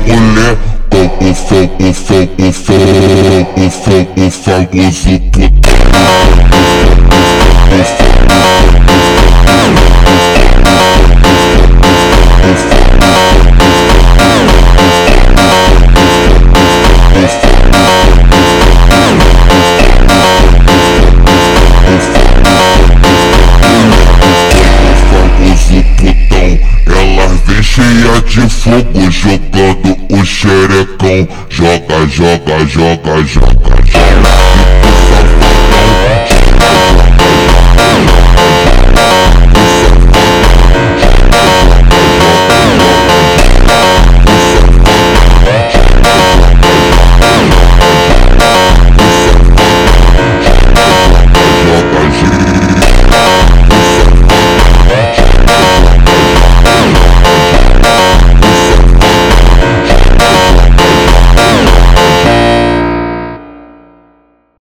mulher com o famoso cheia de fogo, jogando o xerecão. Joga, joga, joga, joga, joga.